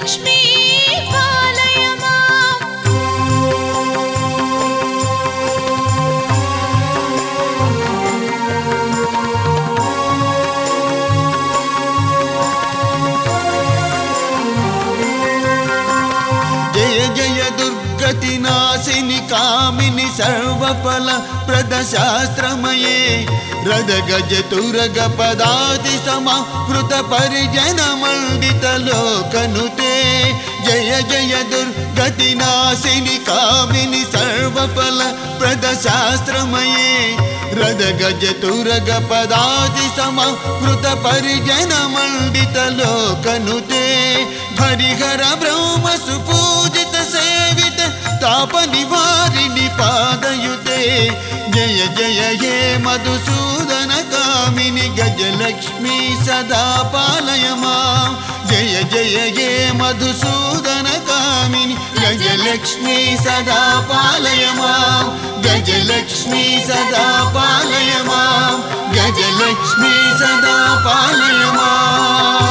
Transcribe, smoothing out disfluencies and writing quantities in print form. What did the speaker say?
गजलक्ष्मी पालय माम्। जय जय दुर्गति नाशिनि कामिनि सर्वफल प्रद शास्त्रमये रद गज तुरग पदाति समावृत परिजन मंडित लोकनुते। जय जय दुर्गति नाशिनि कामिनि सर्वफल प्रद शास्त्रमये रद गज तुरग पदाति समावृत परिजन मंडित लोकनुते। हरिहर ब्रह्म सुपूजित सेवित ताप निवारिणि पादयुते। जय जय हे मधुसूदन कामिनि गजलक्ष्मी सदा पालय माम्। जय जय हे मधुसूदन कामिनि गजलक्ष्मी सदा पालय माम्। गजलक्ष्मी सदा पालय माम्। गजलक्ष्मी सदा पालय माम्।